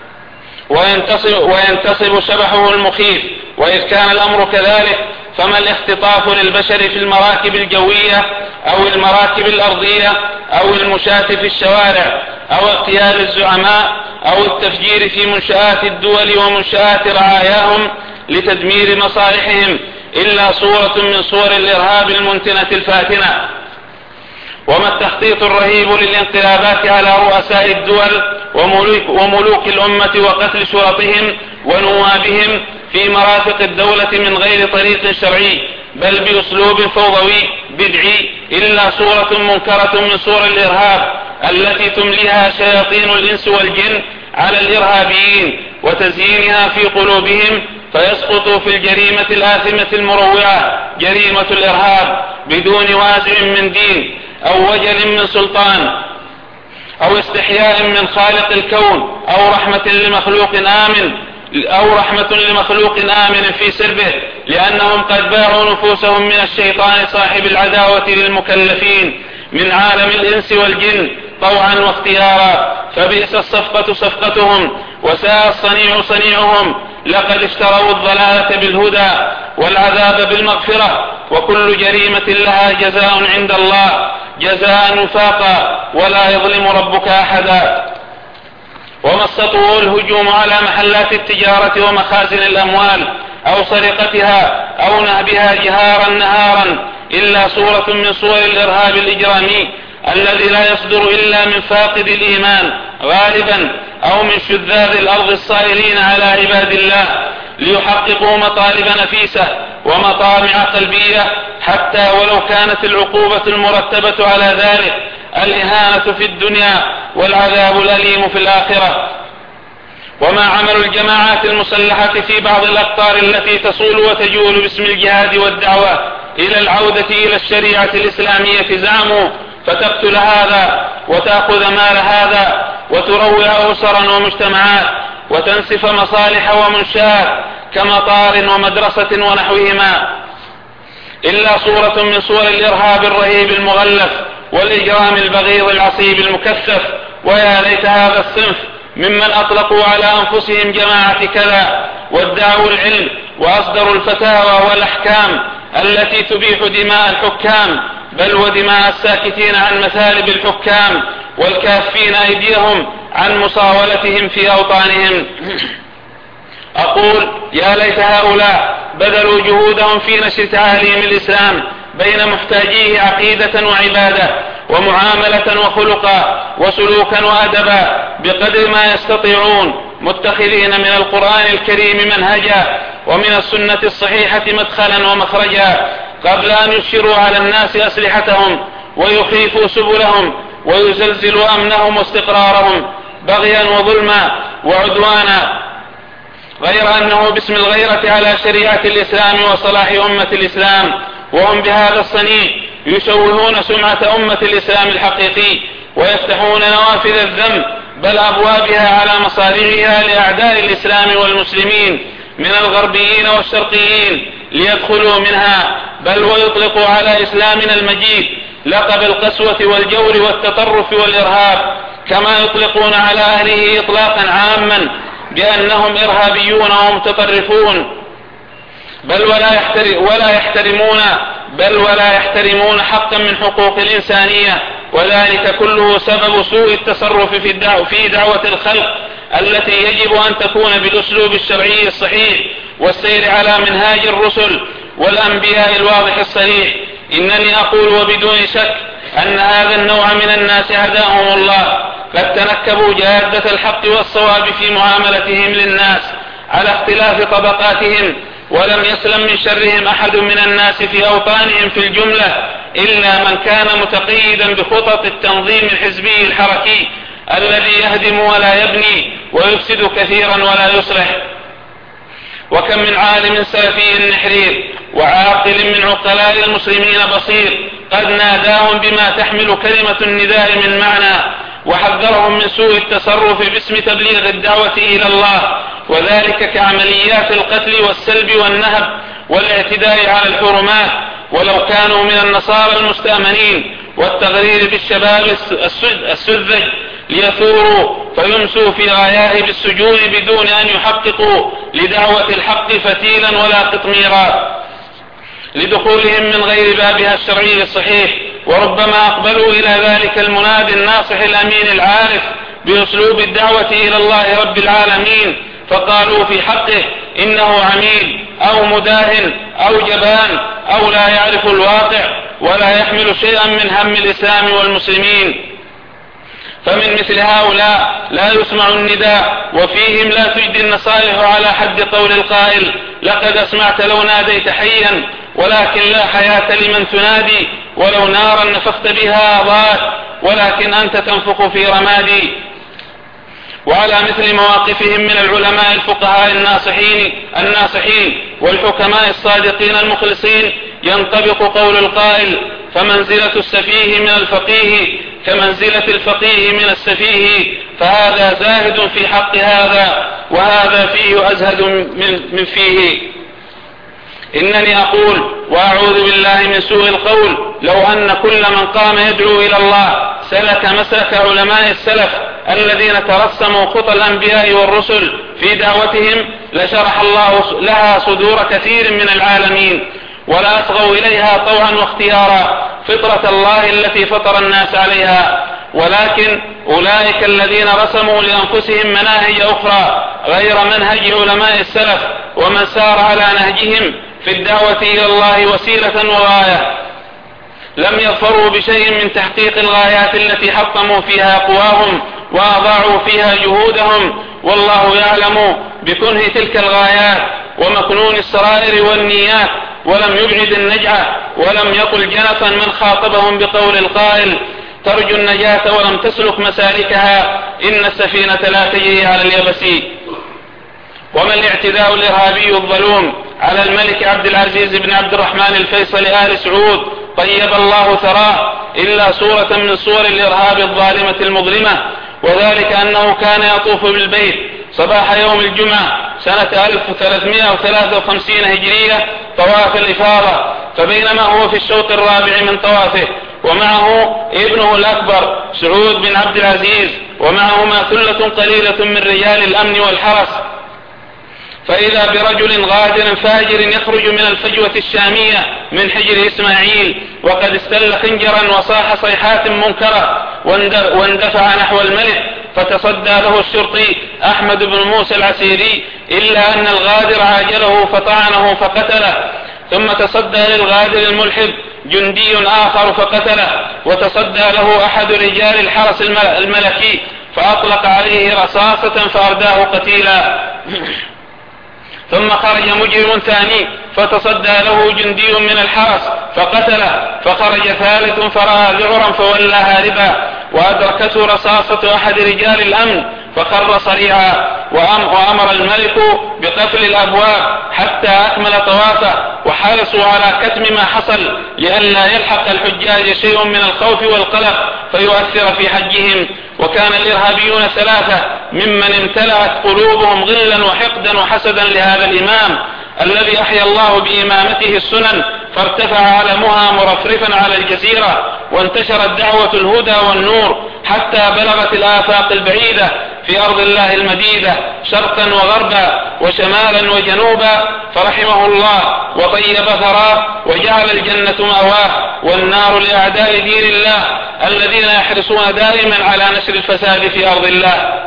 وينتصب, وينتصب شبحه المخيف. وإذ كان الأمر كذلك فما الاختطاف للبشر في المراكب الجوية أو المراكب الأرضية أو المشاة في الشوارع أو اغتيال الزعماء أو التفجير في منشآت الدول ومنشآت رعاياهم لتدمير مصالحهم إلا صورة من صور الإرهاب المنتنة الفاتنة. وما التخطيط الرهيب للانقلابات على رؤساء الدول وملوك, وملوك الأمة وقتل شرطهم ونوابهم في مرافق الدولة من غير طريق شرعي بل بأسلوب فوضوي بدعي إلا صورة منكرة من صور الإرهاب التي تمليها شياطين الإنس والجن على الإرهابيين وتزيينها في قلوبهم فيسقطوا في الجريمة الآثمة المروعة جريمة الإرهاب بدون وازع من دين أو وجل من سلطان أو استحياء من خالق الكون أو رحمة لمخلوق آمن أو رحمة لمخلوق آمن في سربه، لأنهم قد باعوا نفوسهم من الشيطان صاحب العداوة للمكلفين من عالم الإنس والجن طوعا واختيارا، فبئس الصفقة صفقتهم وساء الصنيع صنيعهم. لقد اشتروا الضلالة بالهدى والعذاب بالمغفرة، وكل جريمة لها جزاء عند الله جزاء وفاقا ولا يظلم ربك أحدا. وما استطاعوا الهجوم على محلات التجارة ومخازن الأموال أو سرقتها أو نهبها جهارا نهارا إلا صورة من صور الإرهاب الإجرامي الذي لا يصدر إلا من فاقد الإيمان غالبا أو من شذاذ الأرض الصائرين على عباد الله ليحققوا مطالب نفيسة ومطامع قلبية، حتى ولو كانت العقوبة المرتبة على ذلك الإهانة في الدنيا والعذاب الأليم في الآخرة. وما عمل الجماعات المسلحة في بعض الأقطار التي تصول وتجول باسم الجهاد والدعوة إلى العودة إلى الشريعة الإسلامية زعموا فتقتل هذا وتأخذ مال هذا وتروع أسرا ومجتمعات وتنسف مصالح ومنشآت كمطار ومدرسة ونحوهما إلا صورة من صور الإرهاب الرهيب المغلف والإجرام البغيض العصيب المكثف. ويا ليت هذا الصنف ممن أطلقوا على أنفسهم جماعة كذا وادعوا العلم وأصدروا الفتاوى والأحكام التي تبيح دماء الحكام بل ودماء الساكتين عن مثالب الحكام والكافين أيديهم عن مصاولتهم في أوطانهم. أقول يا ليت هؤلاء بذلوا جهودهم في نشر تعاليم الإسلام بين محتاجيه عقيدة وعبادة ومعاملة وخلقا وسلوكا وأدبا بقدر ما يستطيعون، متخذين من القرآن الكريم منهجا ومن السنة الصحيحة مدخلا ومخرجا قبل أن يشروا على الناس أسلحتهم ويخيفوا سبلهم ويزلزلوا أمنهم واستقرارهم بغيا وظلما وعدوانا، غير أنه باسم الغيرة على شريعة الإسلام وصلاح أمة الإسلام وهم بهذا الصنيع يشوهون سمعة أمة الإسلام الحقيقي ويفتحون نوافذ الذنب بل أبوابها على مصاريعها لأعداء الإسلام والمسلمين من الغربيين والشرقيين ليدخلوا منها، بل ويطلقوا على إسلامنا المجيد لقب القسوة والجور والتطرف والإرهاب كما يطلقون على أهله إطلاقا عاما بأنهم إرهابيون ومتطرفون بل ولا, يحتر ولا يحترمون بل ولا يحترمون حقا من حقوق الإنسانية، وذلك كله سبب سوء التصرف في, الدعو في دعوة الخلق التي يجب أن تكون بالأسلوب الشرعي الصحيح والسير على منهاج الرسل والأنبياء الواضح الصريح. إنني أقول وبدون شك أن هذا النوع من الناس هداهم الله قد تنكبوا جادة الحق والصواب في معاملتهم للناس على اختلاف طبقاتهم، ولم يسلم من شرهم أحد من الناس في أوطانهم في الجملة إلا من كان متقيدا بخطط التنظيم الحزبي الحركي الذي يهدم ولا يبني ويفسد كثيرا ولا يصلح. وكم من عالم سلفي نحرير وعاقل من عقلاء المسلمين بصير قد ناداهم بما تحمل كلمة النداء من معنى، وحذرهم من سوء التصرف باسم تبليغ الدعوة إلى الله، وذلك كعمليات القتل والسلب والنهب والاعتداء على الحرمات، ولو كانوا من النصارى المستأمنين، والتغرير بالشباب السذج ليثوروا فيمسوا في غاياه بالسجون بدون أن يحققوا لدعوة الحق فتيلا ولا قطميرا لدخولهم من غير بابها الشرعي الصحيح. وربما أقبلوا إلى ذلك المنادي الناصح الأمين العارف بأسلوب الدعوة إلى الله رب العالمين، فقالوا في حقه إنه عميل أو مداهن أو جبان أو لا يعرف الواقع ولا يحمل شيئا من هم الإسلام والمسلمين. فمن مثل هؤلاء لا يسمع النداء، وفيهم لا تجدي النصائح على حد قول القائل: لقد أسمعت لو ناديت حيا، ولكن لا حياة لمن تنادي، ولو نارا نفخت بها أضاءت، ولكن أنت تنفخ في رمادي. وعلى مثل مواقفهم من العلماء الفقهاء الناصحين الناصحين والحكماء الصادقين المخلصين ينطبق قول القائل: فمنزلة السفيه من الفقيه كمنزلة الفقيه من السفيه، فهذا زاهد في حق هذا، وهذا فيه أزهد من, من فيه. إنني أقول وأعوذ بالله من سوء القول: لو أن كل من قام يدعو إلى الله سلك مسلك علماء السلف الذين ترسموا خطى الأنبياء والرسل في دعوتهم لشرح الله لها صدور كثير من العالمين، ولا أصغوا إليها طوعا واختيارا فطرة الله التي فطر الناس عليها. ولكن أولئك الذين رسموا لأنفسهم مناهج أخرى غير منهج علماء السلف، ومن سار على نهجهم في الدعوة إلى الله وسيلة وغاية، لم يظفروا بشيء من تحقيق الغايات التي حطموا فيها قواهم وأضاعوا فيها جهودهم، والله يعلم بكنه تلك الغايات ومكنون السرائر والنيات، ولم يبعد النجعة ولم يطل جنفا من خاطبهم بقول القائل: ترجو النجاة ولم تسلك مسالكها، إن السفينة لا تجري على اليبس. وما الاعتداء الإرهابي الظلوم على الملك عبد العزيز بن عبد الرحمن الفيصل آل سعود طيب الله ثراه إلا صورة من صور الإرهاب الظالمة المظلمة، وذلك أنه كان يطوف بالبيت صباح يوم الجمعة سنة ألف وثلاثمائة وثلاثة وخمسين هجرية طواف الإفاضة، فبينما هو في الشوط الرابع من طوافه ومعه ابنه الأكبر سعود بن عبد العزيز، ومعهما ثلة قليلة من رجال الأمن والحرس، فإذا برجل غادر فاجر يخرج من الفجوة الشامية من حجر إسماعيل وقد استل خنجرا وصاح صيحات منكرة واندفع نحو الملك، فتصدى له الشرطي أحمد بن موسى العسيري، إلا أن الغادر عاجله فطعنه فقتله، ثم تصدى للغادر الملحد جندي آخر فقتله، وتصدى له أحد رجال الحرس الملكي فأطلق عليه رصاصة فأرداه قتيلا. ثم خرج مجرم ثاني فتصدى له جندي من الحرس فقتله، فخرج ثالث فرأى ذعرا فولى هاربا، وأدركته رصاصة أحد رجال الأمن فخر صريعا، وأمر الملك بقفل الأبواب حتى أكمل طوافه، وحرصوا على كتم ما حصل لئلا يلحق الحجاج شيء من الخوف والقلق فيؤثر في حجهم. وكان الإرهابيون ثلاثة ممن امتلأت قلوبهم غلا وحقدا وحسدا لهذا الإمام الذي أحيا الله بإمامته السنن، فارتفع علمها مرفرفا على الجزيرة، وانتشرت دعوة الهدى والنور حتى بلغت الآفاق البعيدة في أرض الله المديدة شرقا وغربا وشمالا وجنوبا، فرحمه الله وطيب ثراه وجعل الجنة مأواه والنار لأعداء دين الله الذين يحرصون دائما على نشر الفساد في أرض الله.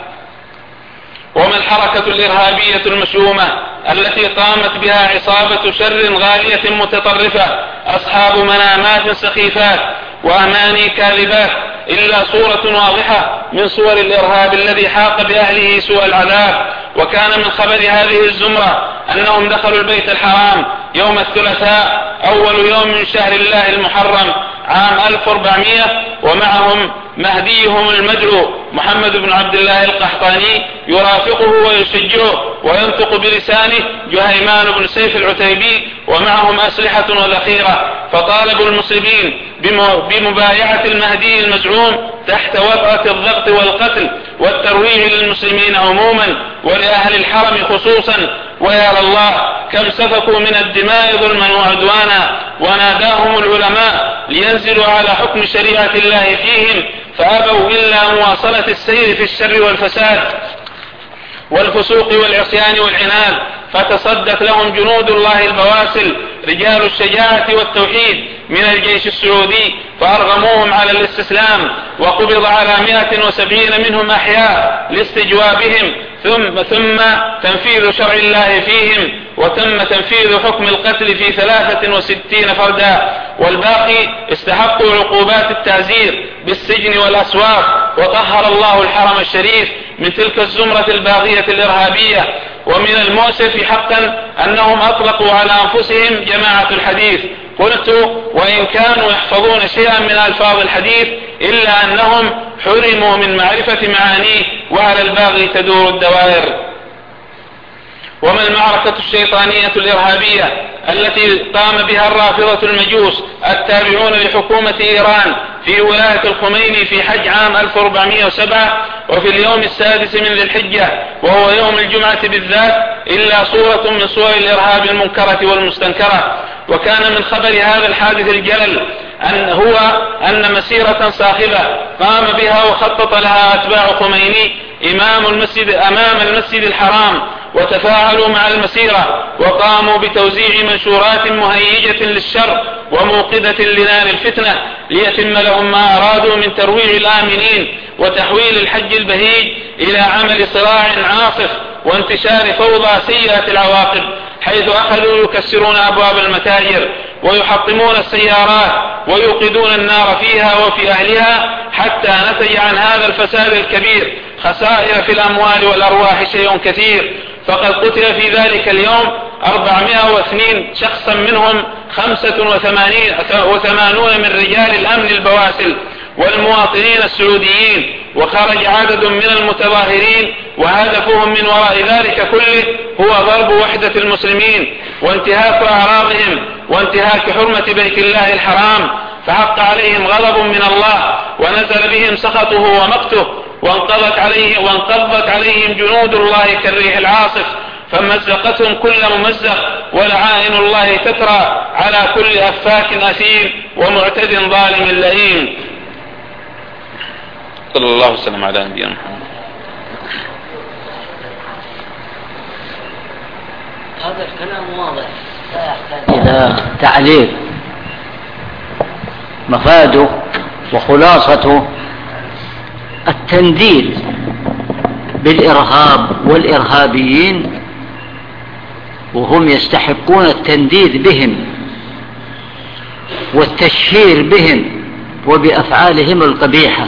وما الحركة الإرهابية المشؤومة التي قامت بها عصابة شر غالية متطرفة أصحاب منامات سخيفات وأماني كاذبات إلا صورة واضحة من صور الإرهاب الذي حاق بأهله سوء العذاب. وكان من خبر هذه الزمرة أنهم دخلوا البيت الحرام يوم الثلاثاء أول يوم من شهر الله المحرم عام ألف وأربعمائة، ومعهم مهديهم المدعو محمد بن عبد الله القحطاني يرافقه ويشجعه وينطق بلسانه جهيمان بن سيف العتيبي، ومعهم أسلحة وذخيرة، فطالبوا المسلمين بمبايعة المهدي المزعوم تحت وطأة الضغط والقتل والترويع للمسلمين عموما ولأهل الحرم خصوصا. ويا لله كم سفكوا من الدماء ظلما وعدوانا، وناداهم العلماء لينزلوا على حكم شريعة الله فيهم، فأبوا إلا مواصلة السير في الشر والفساد والفسوق والعصيان والعناد، فتصدت لهم جنود الله البواسل رجال الشجاعة والتوحيد من الجيش السعودي، فأرغموهم على الاستسلام، وقبض على مئة وسبعين منهم أحياء لاستجوابهم، ثم, ثم تنفيذ شرع الله فيهم، وتم تنفيذ حكم القتل في ثلاثة وستين فردا، والباقي استحقوا عقوبات التعزير بالسجن والأسواق. وطهر الله الحرم الشريف من تلك الزمرة الباغية الإرهابية. ومن المؤسف حقا أنهم أطلقوا على أنفسهم جماعة الحديث. قلت وإن كانوا يحفظون شيئا من ألفاظ الحديث إلا أنهم حرموا من معرفة معانيه، وعلى الباغي تدور الدوائر. وما المعركة الشيطانية الإرهابية التي قام بها الرافضة المجوس التابعون لحكومة إيران في ولاية الخميني في حج عام ألف وأربعمائة وسبعة وفي اليوم السادس من ذي الحجة، وهو يوم الجمعة بالذات، إلا صورة من صور الإرهاب المنكرة والمستنكرة. وكان من خبر هذا الحادث الجلل أن هو أن مسيرة صاخبة قام بها وخطط لها أتباع خميني إمام المسجد أمام المسجد الحرام، وتفاعلوا مع المسيرة وقاموا بتوزيع منشورات مهيجة للشر وموقدة لنار الفتنة ليتم لهم ما أرادوا من ترويع الآمنين وتحويل الحج البهيج إلى عمل صراع عاصف وانتشار فوضى سيئة العواقب، حيث أخذوا يكسرون أبواب المتاجر ويحطمون السيارات ويوقدون النار فيها وفي أهلها، حتى نتج عن هذا الفساد الكبير خسائر في الأموال والأرواح شيء كثير. فقد قتل في ذلك اليوم أربعمائة واثنين شخصا، منهم خمسة وثمانون من رجال الأمن البواسل والمواطنين السعوديين، وخرج عدد من المتظاهرين وهدفهم من وراء ذلك كله هو ضرب وحدة المسلمين وانتهاك أعراضهم وانتهاك حرمة بيت الله الحرام، فحق عليهم غضب من الله ونزل بهم سخطه ومقته، وانقضت عليهم, وانقضت عليهم جنود الله كالريح العاصف، فمزقتهم كل ممزق، ولعائن الله تترى على كل أفاك أثيم ومعتد ظالم لئيم. صلى الله وسلم على نبينا محمد. هذا الكلام واضح لا يحتاج إلى تعليق. مفاده وخلاصته التنديد بالإرهاب والإرهابيين، وهم يستحقون التنديد بهم والتشهير بهم وبأفعالهم القبيحة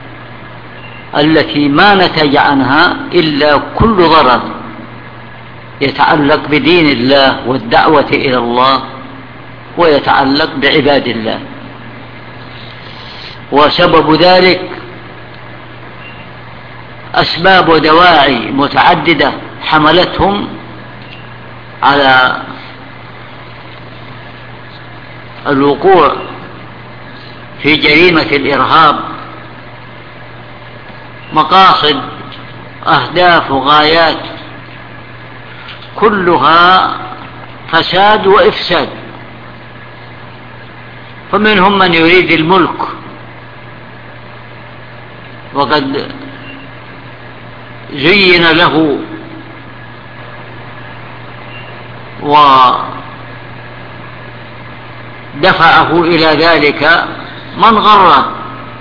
التي ما نتج عنها إلا كل ضرر يتعلق بدين الله والدعوة إلى الله ويتعلق بعباد الله. وسبب ذلك أسباب ودواعي متعددة حملتهم على الوقوع في جريمة الإرهاب، مقاصد أهداف وغايات كلها فساد وإفساد. فمنهم من يريد الملك، وقد زين له ودفعه إلى ذلك من غره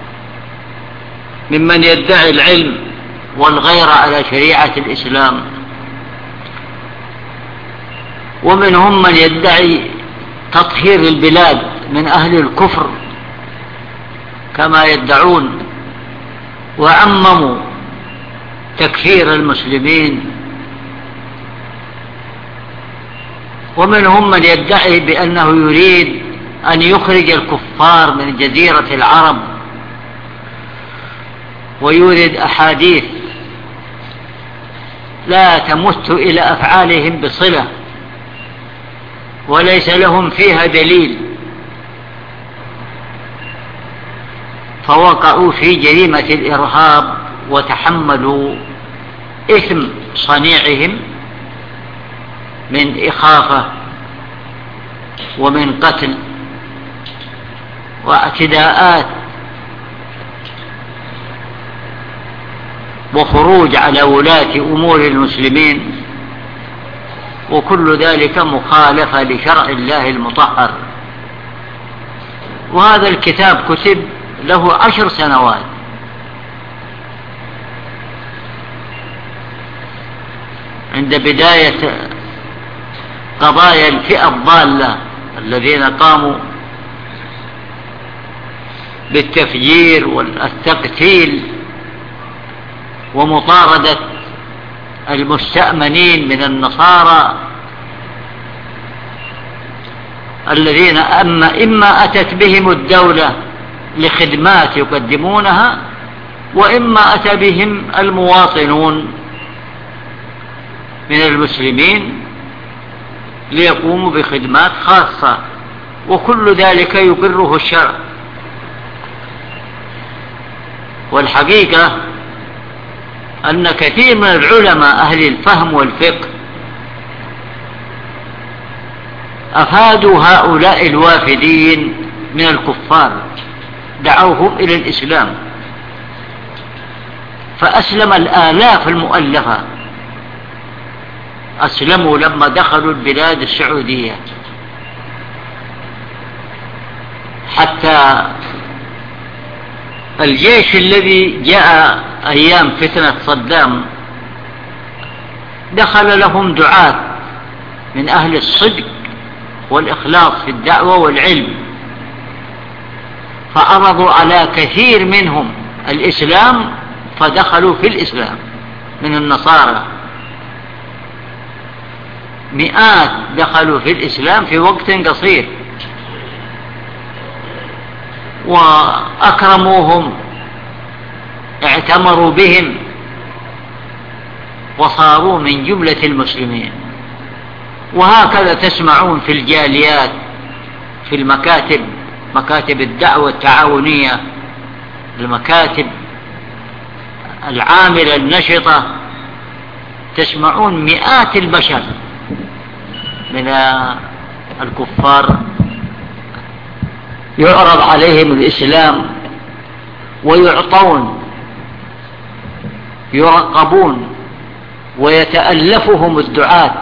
ممن يدعي العلم والغير على شريعة الإسلام، ومنهم من يدعي تطهير البلاد من أهل الكفر كما يدعون، وعمموا تكفير المسلمين. ومنهم من يدعي بأنه يريد أن يخرج الكفار من جزيرة العرب ويورد أحاديث لا تمت إلى أفعالهم بصلة وليس لهم فيها دليل، فوقعوا في جريمة الإرهاب وتحملوا إثم صنيعهم من إخافة ومن قتل واعتداءات وخروج على ولاة أمور المسلمين، وكل ذلك مخالفة لشرع الله المطهر. وهذا الكتاب كتب له عشر سنوات، عند بداية قضايا الفئة الضالة الذين قاموا بالتفجير والتقتيل ومطاردة المستأمنين من النصارى الذين أما إما أتت بهم الدولة لخدمات يقدمونها، وإما أتى بهم المواطنون من المسلمين ليقوموا بخدمات خاصة، وكل ذلك يقره الشرع. والحقيقة أن كثير من العلماء أهل الفهم والفقه أفادوا هؤلاء الوافدين من الكفار، دعوهم إلى الإسلام، فأسلم الآلاف المؤلفة، أسلموا لما دخلوا البلاد السعودية، حتى الجيش الذي جاء أيام فتنة صدام دخل لهم دعاة من أهل الصدق والإخلاص في الدعوة والعلم، فعرضوا على كثير منهم الإسلام فدخلوا في الإسلام من النصارى، مئات دخلوا في الإسلام في وقت قصير، وأكرموهم، اعتمروا بهم، وصاروا من جملة المسلمين. وهكذا تسمعون في الجاليات، في المكاتب، مكاتب الدعوة التعاونية، المكاتب العاملة النشطة، تسمعون مئات البشر من الكفار يعرض عليهم الإسلام ويعطون، يرقبون، ويتألفهم الدعاة،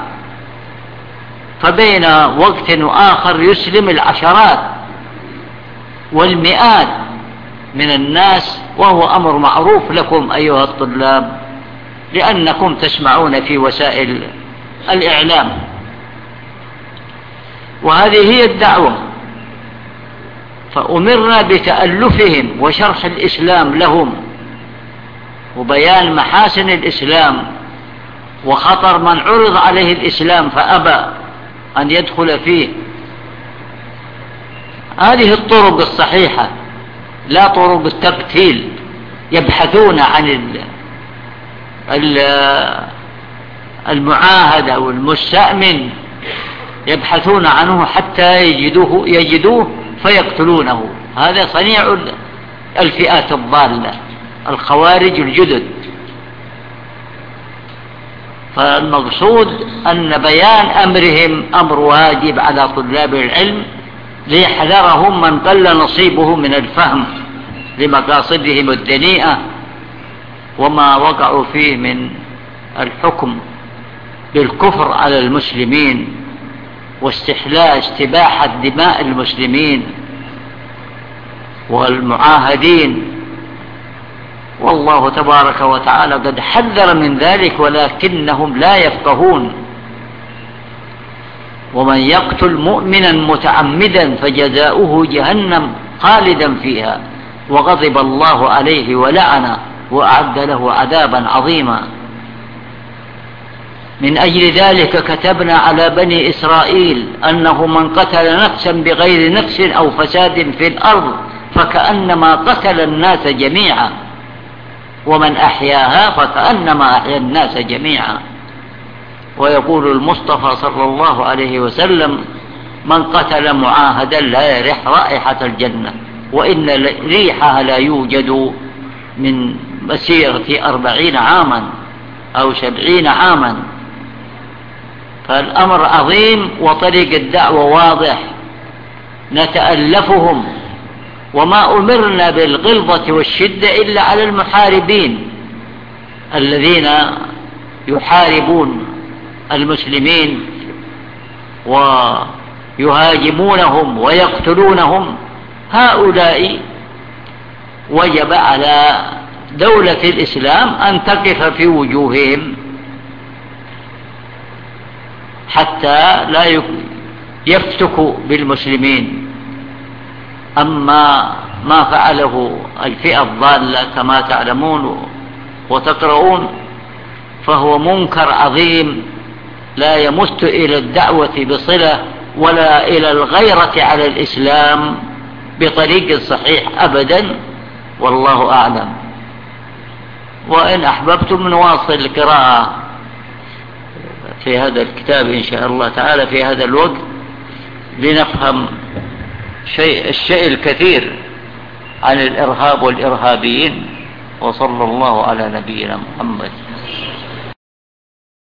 فبين وقت وآخر يسلم العشرات والمئات من الناس، وهو أمر معروف لكم أيها الطلاب لأنكم تسمعون في وسائل الإعلام. وهذه هي الدعوة، فأمرنا بتألفهم وشرح الإسلام لهم وبيان محاسن الإسلام وخطر من عرض عليه الإسلام فأبى أن يدخل فيه. هذه الطرق الصحيحة، لا طرق التقتيل. يبحثون عن المعاهدة والمستأمن، يبحثون عنه حتى يجدوه, يجدوه فيقتلونه. هذا صنيع الفئات الضالة الخوارج الجدد. فالمقصود أن بيان أمرهم أمر واجب على طلاب العلم ليحذرهم من قل نصيبه من الفهم لمقاصدهم الدنيئة وما وقعوا فيه من الحكم بالكفر على المسلمين واستحلال استباحة دماء المسلمين والمعاهدين. والله تبارك وتعالى قد حذر من ذلك ولكنهم لا يفقهون. ومن يقتل مؤمنا متعمدا فجزاؤه جهنم خالدا فيها وغضب الله عليه ولعنه وأعد له عذابا عظيما. من أجل ذلك كتبنا على بني إسرائيل أنه من قتل نفسا بغير نفس أو فساد في الأرض فكأنما قتل الناس جميعا ومن أحياها فكأنما أحيا الناس جميعا. ويقول المصطفى صلى الله عليه وسلم: من قتل معاهدا لا يرح رائحة الجنة، وإن ريحها لا يوجد من مسيرة أربعين عاما أو سبعين عاما. فالأمر عظيم، وطريق الدعوة واضح، نتألفهم، وما أمرنا بالغلظة والشدة إلا على المحاربين الذين يحاربون المسلمين ويهاجمونهم ويقتلونهم. هؤلاء وجب على دولة الإسلام أن تقف في وجوههم حتى لا يفتكوا بالمسلمين. أما ما فعله الفئة الضالة كما تعلمون وتقرؤون فهو منكر عظيم لا يمت إلى الدعوة بصلة ولا إلى الغيرة على الإسلام بطريق صحيح أبدا، والله أعلم. وإن أحببتم نواصل القراءة في هذا الكتاب إن شاء الله تعالى في هذا الوقت لنفهم شيء الشيء الكثير عن الإرهاب والإرهابيين. وصلى الله على نبينا محمد.